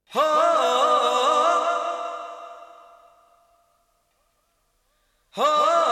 हो हो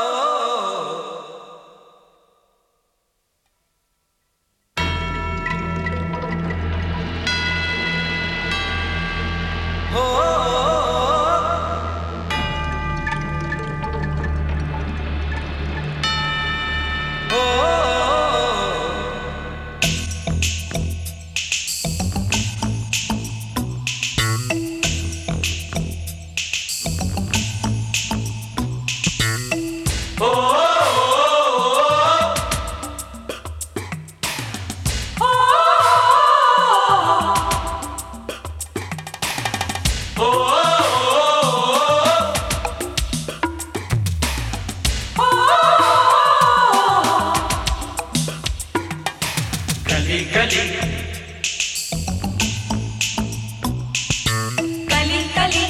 गली गली गली गली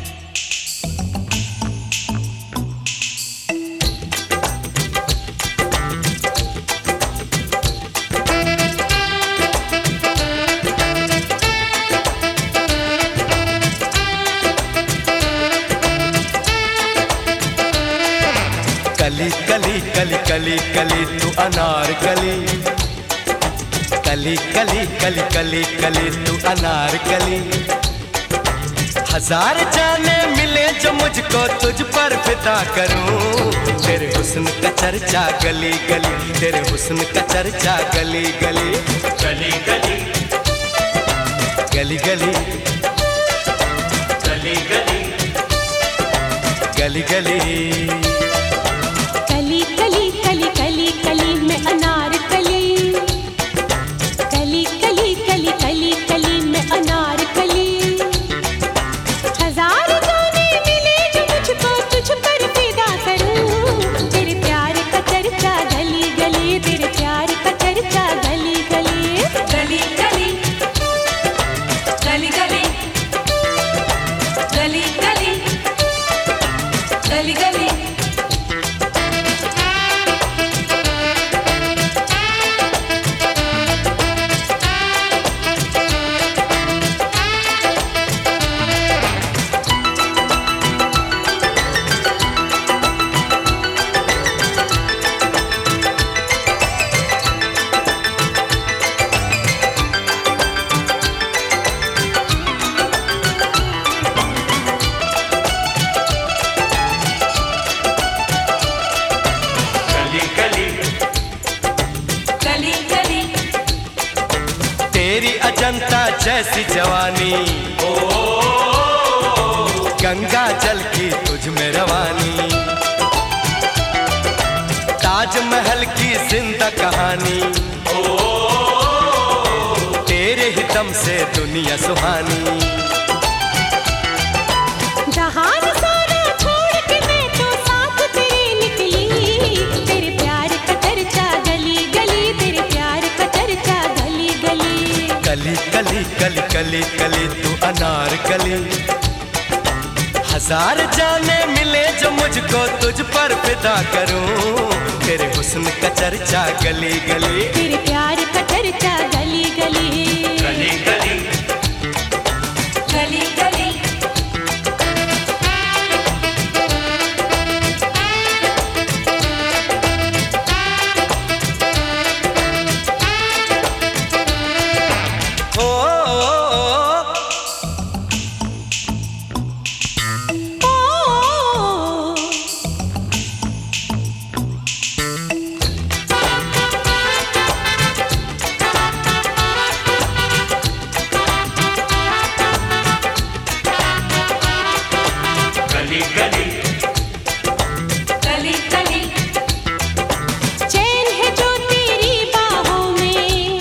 कली कली कली कली कली तू अनार कली कली कली कली कली कली तू अनार कली। हजार जाने मिले जो मुझको तुझ पर फिदा करूं, तेरे हुस्न का चर्चा गली गली, तेरे हुस्न का चर्चा गली गली गली गली गली गली गली गली गली गली कली कली कली कली कली मैं अनार कली, कली कली कली कली कली मैं अनार कली। हजार जाने मिले जो मुझको तुझ पर फिदा करूं, तेरे प्यार का चर्चा गली गली, तेरे प्यार का चर्चा गली गली गली गली गली गली गली गली गली गली तेरी अजंता जैसी जवानी, गंगा जल की तुझ में रवानी, ताजमहल की जिंदा कहानी, तेरे ही दम से दुनिया सुहानी। जहान सारा छोड़ के मैं तो साथ तेरे निकली, तेरे प्यार का चर्चा गली गली, तेरे प्यार का चर्चा गली गली कली कली कली कली कली तू अनार कली। हजार जाने मिले जो मुझको तुझ पर फिदा करूं, तेरे हुस्न का चर्चा गली गली, तेरे प्यार का चर्चा गली गली गली गली गली गली हो गली गली गली गली चैन है जो तेरी बाहों में,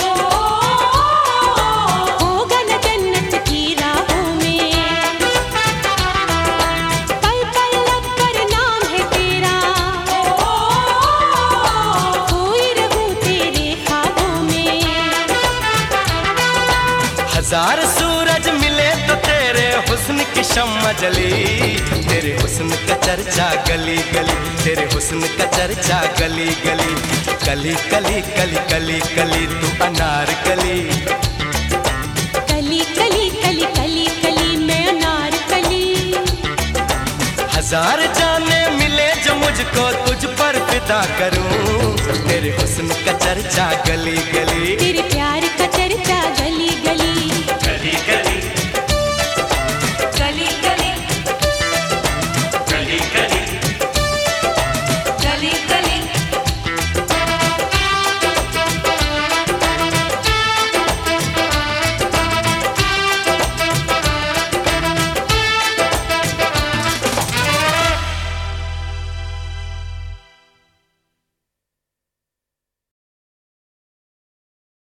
होगा न जन्नत की राहों में। पल पल लब पर नाम है तेरा, खोई रहूं तेरे ख्वाबों में। हजार सूरज मिले तो तेरे हुस्न की शम्मा जली, तेरे हुस्न का चर्चा गली गली, तेरे हुस्न का चर्चा गली गली कली कली कली कली कली तू अनार कली कली कली कली कली कली हजार जाने मिले जो मुझको तुझ पर फिदा करूं, तेरे हुस्न का चर्चा गली गली। तेरे प्यार